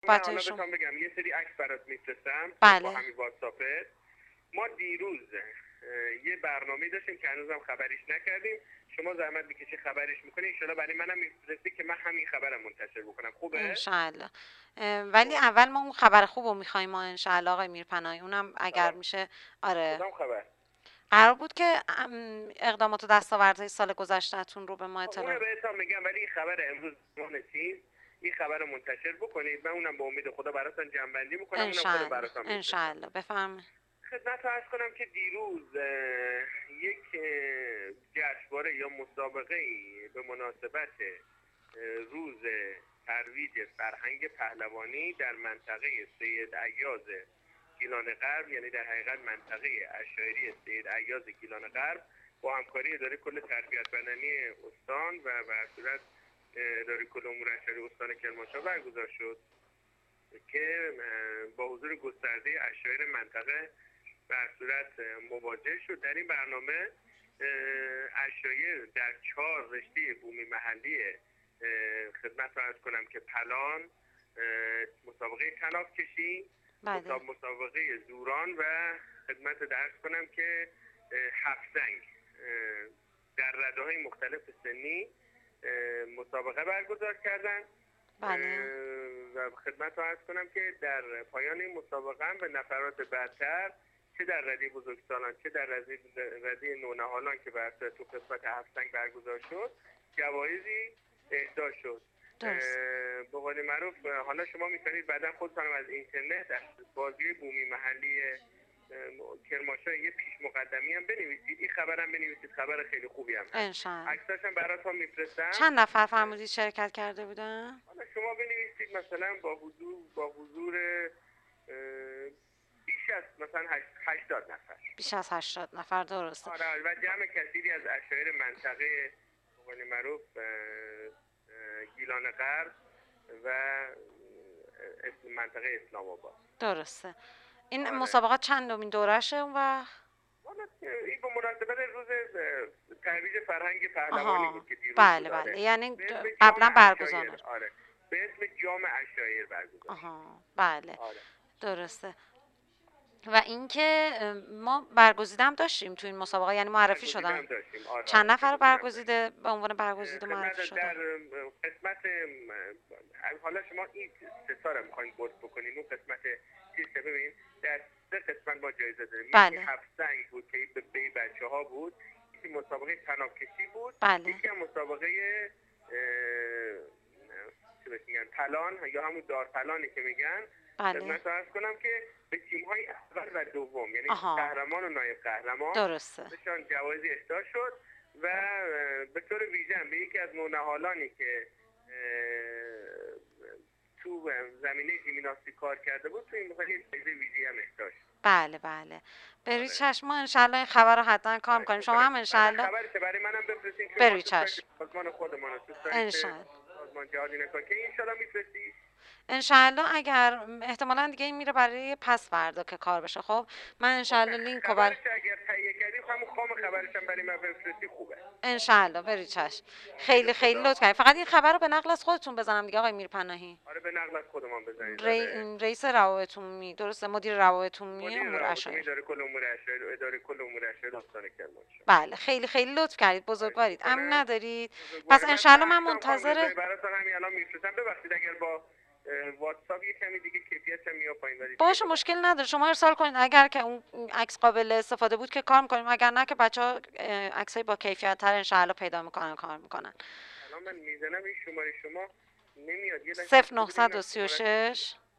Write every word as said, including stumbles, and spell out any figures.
من صحبت حالا شما. بهتون بگم یه سری عکس برات میفرستم با بله همین واتساپت. ما دیروز اه، یه برنامه داشتیم که هنوزم خبریش نکردیم. شما زحمت بکشی خبرش میکنی، انشالله برای منم میفرستی که من همین خبرم منتشر بکنم. خوبه؟ انشالله. اه، ولی خب اول ما اون خبر خوب رو میخوایم ما انشالله آقای میرپناهی، اونم اگر خبر میشه. آره. کدام خبر؟ قرار بود که ام، اقدامات و دستاوردهای سال گذشتهتون رو به ما خب اونو اطلاع. بهتون میگم، ولی این خبر امروز ما نسید این خبر رو منتشر بکنید. من اونم به امید خدا براتون جنبندی میکنم، اونم خود انشالله براتون میفرستم. انشالله بفرمایید. خدمت عرض کنم که دیروز اه، یک اه، جشنواره یا مسابقه ای به مناسبت اه، روز ترویج فرهنگ پهلوانی در منطقه سید ایاز گیلان غرب، یعنی در حقیقت منطقه اشایری سید ایاز گیلان غرب، با همکاری اداره کل تربیت بدنی استان و به هر صورت اه، اداره کل امور اشاری استان کرمانشاه برگزار شد که اه، با حضور گسترده اشایر منطقه به هر صورت مواجه شد. در این برنامه اشایر در چهار رشته بومی محلی اه، خدمت رو عرض کنم که پلان، اه، مسابقه طناب کشی، بله مساب- مسابقه زوران و خدمت رو عرض کنم که اه، هفت‌سنگ اه، در رده‌های مختلف سنی اه، مسابقه برگزار کردند. بله و خدمت رو عرض کنم که در پایان این مسابقه هم به نفرات برتر، چه در رده بزرگسالان چه در رده رده نونهالان که بر اساس تو قسمت هفت‌سنگ برگزار شد، جوایزی اهدا شد. درست. به قول معروف حالا شما میتونید بعدا خودتونم از اینترنت از بازی بومی محلی اه، کرمانشاه یه پیش مقدمی هم بنویسید، این خبرم بنویسید، خبر خیلی خوبی هم هست. انشالله. عکساش هم براتون میفرستم. چند نفر فرمودید شرکت کرده بودن؟ حالا شما بنویسید مثلا با حضور با حضور اه، بیش از مثلا هشت- هشتاد نفر. بیش از هشتاد نفر. درسته. آره و جمع کثیری از اشایر منطقه به قول معروف اه، اه، گیلان غرب و اه، اسم منطقه اسلام آباد. درسته. این آره مسابقات چندمین دورشه اون وقت؟ حالا این به مناسبت روز اه، ترویج فرهنگ پهلوانی آها بود که دیروز بود. بله آره بله، یعنی به اسم جام قبلا برگزار اشایر. نشد. آره به اسم جام اشایر برگزار شد. آها بله. آره درسته. و اینکه اه، ما برگزیده هم داشتیم تو این مسابقه، یعنی معرفی برگزیده هم شدن. داشتیم. آره آره چند نفر برگزیده هم داشتیم. برگزیده به عنوان برگزیده معرفی خدمت در شدن؟ قسمت اه، حالا شما این ستاره میخواین بولد بکنین اون قسمت چیز که ببین در سه قسمت ما جایزه داریم. یکی بله هفت سنگ بود که به بی بچه ها بود، یکی مسابقه طناب کشی بود، بله یکی هم مسابقه اه، چی بهش میگن پلان یا همون دار پلانی که میگن. بله. خدمت عرض کنم که به تیم های اول و دوم، یعنی آها قهرمان و نایب قهرمان، درسته. بهشان جوایزی اهدا شد و اه، به طور ویژه هم به یکی از نونهالانی که اه، تو زمینه ژیمناستیک کار کرده بود تو این موقع یه جایزه ویژه‌ای هم اهدا شد. بله بله. بروی آره چشم، ما انشالله این خبر رو حتما کار خواهش میکنیم. شما میکنم هم بعدا انشالله. خبرش برای منم بفرستین، چون ما بروی تو سایت چشم. سازمان خودمان تو سایت انشالله. سازمان جهادی نکات که انشالله میفرستی. انشالله اگر احتمالا دیگه این میره برای پس فردا که کار بشه. خب من انشالله لینک رو بر خبرش اگر تهیه کردی همون خام خبرش هم برای من بفرستی خوبه. انشالله بروی چشم. امید خیلی خیلی خدا. لطف کردید. فقط این خبر رو به نقل از خودتون بزنم دیگه آقای میرپناهی. آره به نقل از خودمان بزنید. آره ری... رئیس روابط عمومی، درسته، مدیر روابط عمومی مدیر امور روابط عمومی اشایر. اداره کل امور اشایر اداره کل امور اشایر استان کرمانشاه. بله خیلی خیلی لطف کردید، خواهش بزرگوارید. امن میکنم. ندارید. پس بزرگوار من انشالله من عکسام خانم منتظر. رضایی براتون همین الان میفرستم. ببخشید اگر با اه، واتساپ یه کمی دیگه کیفیتش هم میاد پایین، ولی دیگه باشه ببخشید. مشکل نداره، شما ارسال کنید. اگر که اون اون عکس قابل استفاده بود که کار میکنیم، اگر نه که بچه ها عکسای با کیفیت تر انشالله پیدا میکنن کار میکنن. الان من میزنم این شماره شما نمیاد، یه لحظه صفر اجازه بدید من نه شماره سه شش